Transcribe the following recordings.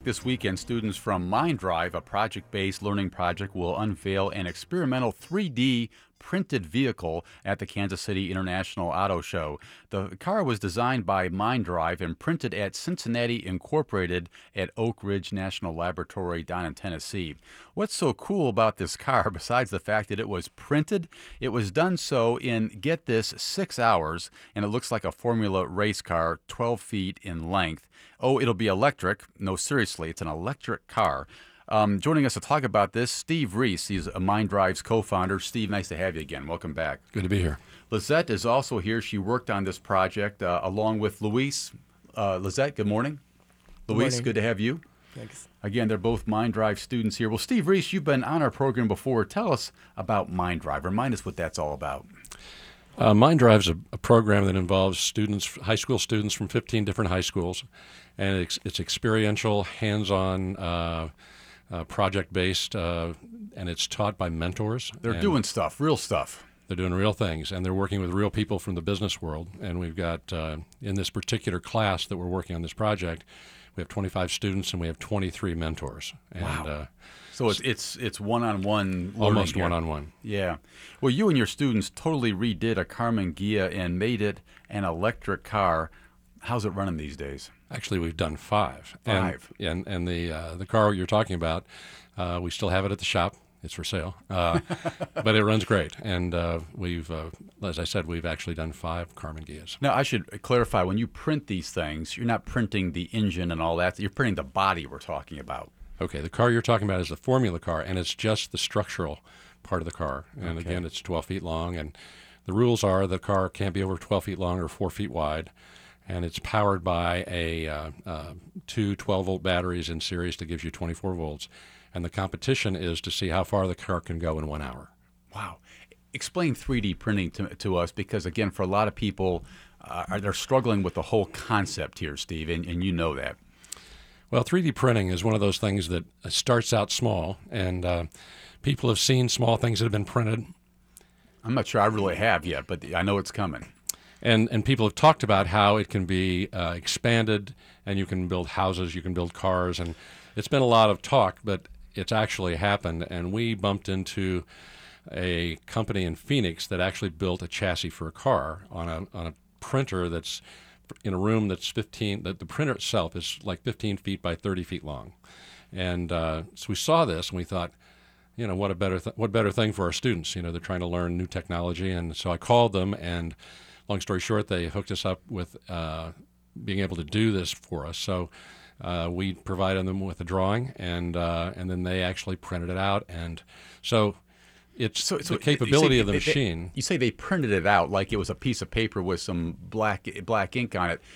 this weekend, students from MindDrive, a project-based learning project, will unveil an experimental 3D printed vehicle at the Kansas City International Auto Show. The car was designed by MindDrive and printed at Cincinnati Incorporated at Oak Ridge National Laboratory down in Tennessee. What's so cool about this car, besides the fact that it was printed? It was done so in, get this, 6 hours, and it looks like a Formula race car, 12 feet in length. Oh, it'll be electric. No, seriously, it's an electric car. Joining us to talk about this, Steve Reese. He's MindDrive's co-founder. Steve, nice to have you again. Welcome back. Good to be here. Lizette is also here. She worked on this project along with Luis. Lizette, good morning. Luis, good to have you. Thanks. Again, they're both MindDrive students here. Well, Steve Reese, you've been on our program before. Tell us about MindDrive. Remind us what that's all about. MindDrive is a program that involves students, high school students from 15 different high schools, and it's experiential, hands-on, project-based, and it's taught by mentors. They're doing stuff, real stuff. They're doing real things, and they're working with real people from the business world. And we've got, in this particular class that we're working on this project, we have 25 students and we have 23 mentors. And, wow. So it's one-on-one learning. Almost here. one-on-one. Yeah. Well, you and your students totally redid a Karmann Ghia and made it an electric car. How's it running these days? Actually, we've done five. Five. And the car you're talking about, we still have it at the shop. It's for sale. But it runs great. And we've, as I said, we've actually done 5 Karmann Ghias. Now, I should clarify, when you print these things, you're not printing the engine and all that. You're printing the body we're talking about. Okay, the car you're talking about is the Formula car, and it's just the structural part of the car. And again, it's 12 feet long. And the rules are the car can't be over 12 feet long or 4 feet wide. And it's powered by two 12-volt batteries in series that gives you 24 volts. And the competition is to see how far the car can go in 1 hour. Wow. Explain 3D printing to us, because, again, for a lot of people, they're struggling with the whole concept here, Steve, and you know that. Well, 3D printing is one of those things that starts out small, and people have seen small things that have been printed. I'm not sure I really have yet, but I know it's coming. And people have talked about how it can be expanded, and you can build houses, you can build cars, and it's been a lot of talk, but it's actually happened. And we bumped into a company in Phoenix that actually built a chassis for a car on a printer that's in a room that's 15. That the printer itself is like 15 feet by 30 feet long, and so we saw this and we thought, you know, what better thing for our students? You know, they're trying to learn new technology, and so I called them and. Long story short, they hooked us up with being able to do this for us. So we provided them with a drawing, and then they actually printed it out. And so it's the capability of the machine. You say they printed it out like it was a piece of paper with some black ink on it.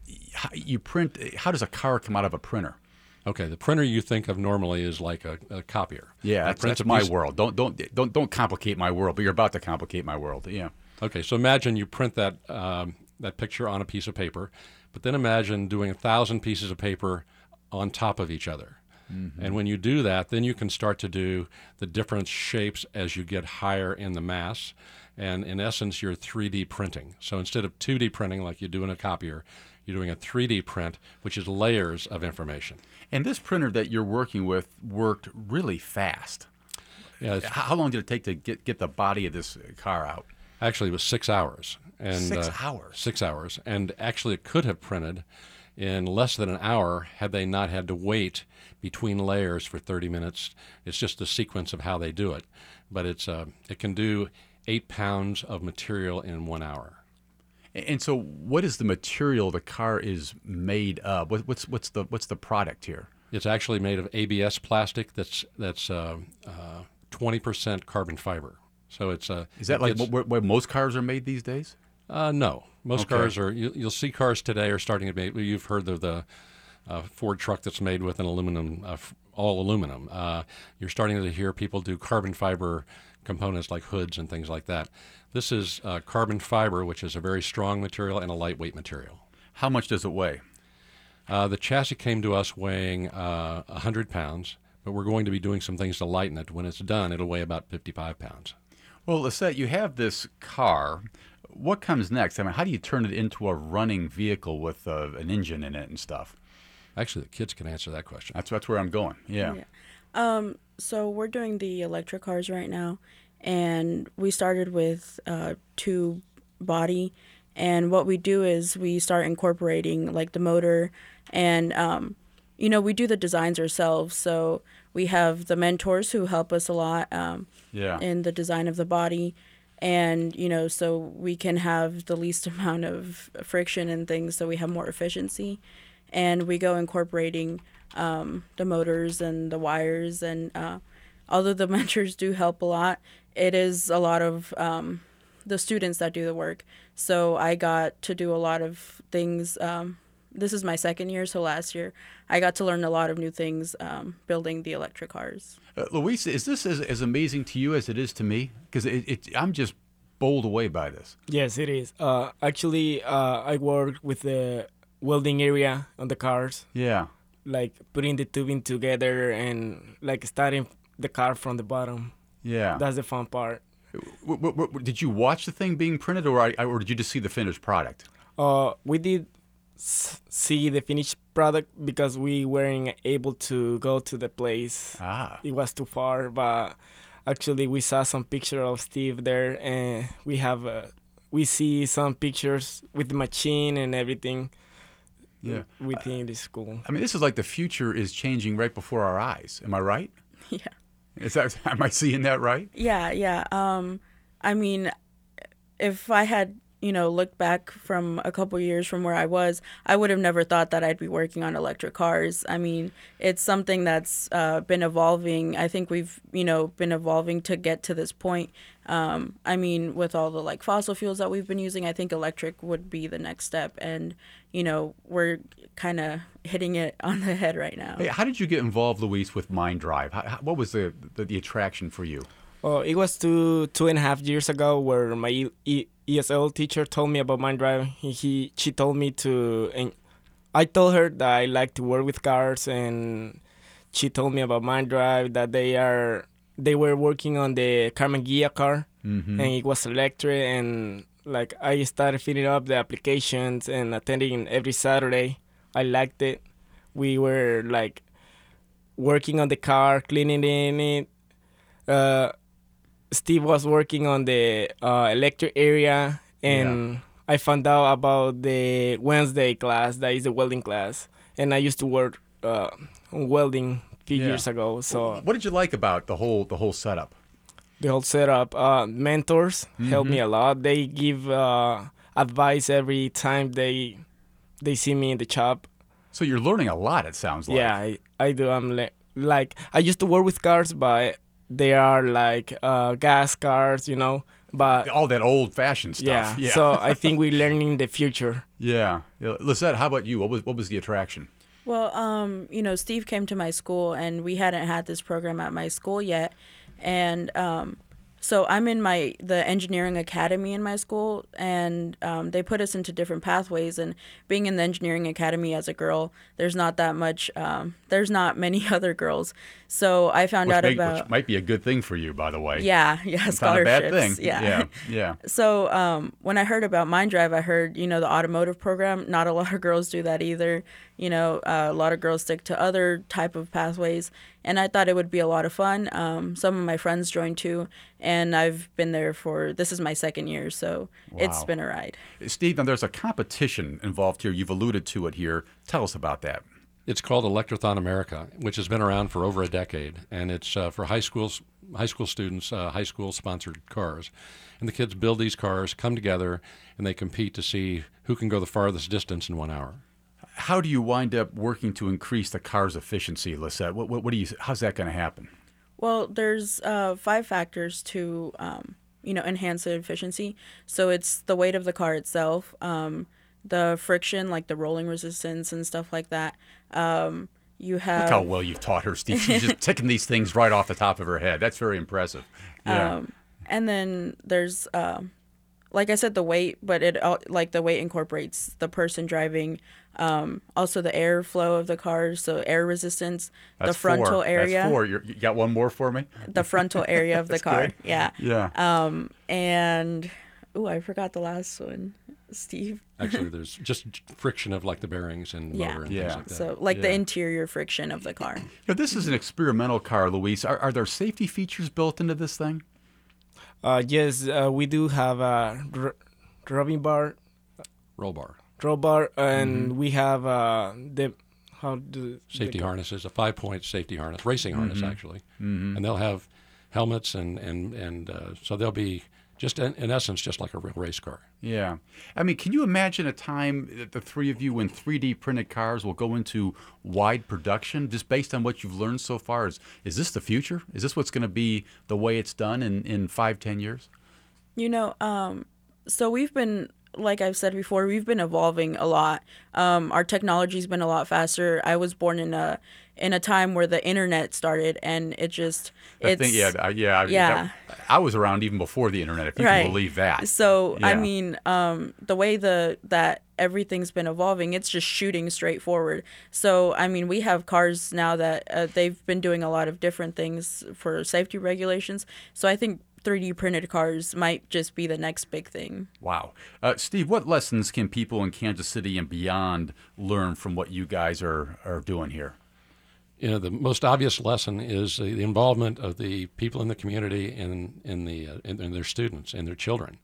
How does a car come out of a printer? Okay, the printer you think of normally is like a copier. Yeah, that's my world. Don't complicate my world, but you're about to complicate my world. Yeah. Okay, so imagine you print that picture on a piece of paper, but then imagine doing 1,000 pieces of paper on top of each other. Mm-hmm. And when you do that, then you can start to do the different shapes as you get higher in the mass. And in essence, you're 3D printing. So instead of 2D printing like you do in a copier, you're doing a 3D print, which is layers of information. And this printer that you're working with worked really fast. Yeah, how long did it take to get the body of this car out? Actually, it was 6 hours. And, 6 hours? 6 hours. And actually, it could have printed in less than an hour had they not had to wait between layers for 30 minutes. It's just the sequence of how they do it. But it can do 8 pounds of material in 1 hour. And so what is the material the car is made of? What's the product here? It's actually made of ABS plastic that's 20% carbon fiber. So it's is that like where most cars are made these days? No, most cars are. You'll see cars today are starting to make. You've heard of the Ford truck that's made with an aluminum, all aluminum. You're starting to hear people do carbon fiber components like hoods and things like that. This is carbon fiber, which is a very strong material and a lightweight material. How much does it weigh? The chassis came to us weighing 100 pounds, but we're going to be doing some things to lighten it. When it's done, it'll weigh about 55 pounds. Well, Lisette, you have this car. What comes next? I mean, how do you turn it into a running vehicle with an engine in it and stuff? Actually, the kids can answer that question. That's where I'm going. Yeah. So we're doing the electric cars right now, and we started with two body, and what we do is we start incorporating like the motor, and we do the designs ourselves. So we have the mentors who help us a lot in the design of the body, and so we can have the least amount of friction and things, so we have more efficiency, and we go incorporating the motors and the wires, and although the mentors do help a lot, it is a lot of the students that do the work. So I got to do a lot of things. This is my second year, so last year I got to learn a lot of new things building the electric cars. Luis, is this as amazing to you as it is to me? Because I'm just bowled away by this. Yes, it is. Actually, I work with the welding area on the cars. Yeah. Like putting the tubing together and like starting the car from the bottom. Yeah. That's the fun part. Did you watch the thing being printed, or did you just see the finished product? We did see the finished product because we weren't able to go to the place. It was too far, but actually we saw some picture of Steve there, and we see some pictures with the machine and everything. Yeah, within the school. I mean, this is like the future is changing right before our eyes. Am I right? Yeah. Am I seeing that right? Yeah. I mean, if I had looked back from a couple years from where I was, I would have never thought that I'd be working on electric cars. I mean, it's something that's been evolving. I think we've been evolving to get to this point. I mean, with all the like fossil fuels that we've been using, I think electric would be the next step, and we're kind of hitting it on the head right now. Hey, how did you get involved, Luis, with MindDrive? What was the attraction for you? It was 2.5 years ago where my ESL teacher told me about MindDrive. She told me to, and I told her that I like to work with cars, and she told me about MindDrive, that they were working on the Carmen Ghia car, and it was electric, and like I started filling up the applications and attending every Saturday. I liked it. We were like working on the car, cleaning it. Steve was working on the electric area, and I found out about the Wednesday class, that is the welding class, and I used to work on welding a few years ago. So what did you like about the whole setup? The whole setup, mentors help me a lot. They give advice every time they see me in the shop. So you're learning a lot, it sounds like. Yeah, I do. I'm like I used to work with cars, but they are like gas cars, but all that old-fashioned stuff. Yeah. So I think we're learning the future. Yeah. Lisette, how about you? What was the attraction? Well, Steve came to my school, and we hadn't had this program at my school yet, and so I'm in the engineering academy in my school, and they put us into different pathways. And being in the engineering academy as a girl, there's not that much. There's not many other girls. So I found out about, which might be a good thing for you, by the way. Yeah, it's scholarships. not a bad thing. Yeah. So when I heard about MindDrive, I heard the automotive program. Not a lot of girls do that either. A lot of girls stick to other type of pathways, and I thought it would be a lot of fun. Some of my friends joined too, and I've been there this is my second year, so It's been a ride. Steve, now there's a competition involved here. You've alluded to it here. Tell us about that. It's called Electrothon America, which has been around for over a decade, and it's for high school students, high school sponsored cars. And the kids build these cars, come together, and they compete to see who can go the farthest distance in 1 hour. How do you wind up working to increase the car's efficiency, Lisette? How's that going to happen? Well, there's 5 factors to enhance the efficiency. So it's the weight of the car itself, the friction, like the rolling resistance and stuff like that. You have. Look how well you've taught her, Steve. She's just ticking these things right off the top of her head. That's very impressive. Yeah. And then there's, like I said, the weight, but the weight incorporates the person driving, also the airflow of the car, so air resistance, the frontal area. That's 4. You got one more for me? The frontal area of the car. Good. Yeah. Yeah. And I forgot the last one. Steve. Actually, there's just friction of like the bearings and Yeah. motor and Yeah. things like that. So like the Yeah. interior friction of the car. Now, this is an experimental car, Luis. Are there safety features built into this thing? Yes, we do have a rubbing bar, Roll bar. roll bar, and we have the how do Safety the, harnesses, a 5-point safety harness, racing harness actually, and they'll have helmets and so they'll be just in essence just like a real race car. Yeah. I mean, can you imagine a time that the three of you, when 3D printed cars will go into wide production, just based on what you've learned so far? Is this the future? Is this what's going to be the way it's done in 5-10 years? You know, so we've been, like I've said before, we've been evolving a lot. Our technology's been a lot faster. I was born in a time where the internet started, and it just I think, Yeah. I was around even before the internet, if you Right. can believe that. So I Yeah. mean, the way that everything's been evolving, it's just shooting straight forward. So I mean, we have cars now that they've been doing a lot of different things for safety regulations. So I think 3D printed cars might just be the next big thing. Wow. Steve, what lessons can people in Kansas City and beyond learn from what you guys are doing here? You know, the most obvious lesson is the involvement of the people in the community in their students and their children.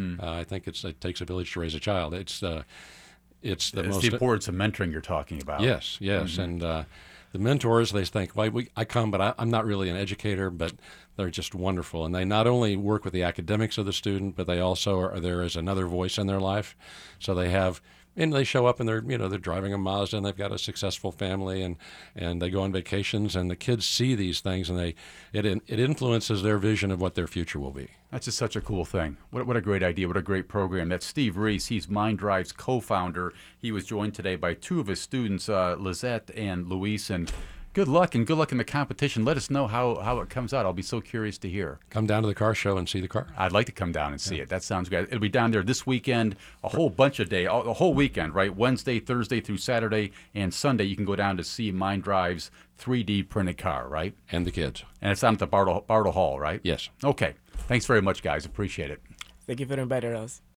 I think it takes a village to raise a child. It's the It's most the importance of mentoring you're talking about. Yes, and the mentors, they think, well, I come, but I'm not really an educator, but they're just wonderful. And they not only work with the academics of the student, but they also are there as another voice in their life. So they have, and they show up and they're driving a Mazda and they've got a successful family and they go on vacations and the kids see these things and it influences their vision of what their future will be. That's just such a cool thing. What a great idea. What a great program. That's Steve Reese. He's MindDrive's co-founder. He was joined today by two of his students, Lizette and Luis. And good luck in the competition. Let us know how it comes out. I'll be so curious to hear. Come down to the car show and see the car. I'd like to come down and see it. That sounds great. It'll be down there this weekend, a whole bunch of days, a whole weekend, right? Wednesday, Thursday through Saturday, and Sunday you can go down to see MindDrive's 3D printed car, right? And the kids. And it's down at the Bartle Hall, right? Yes. Okay. Thanks very much, guys. Appreciate it. Thank you for inviting us.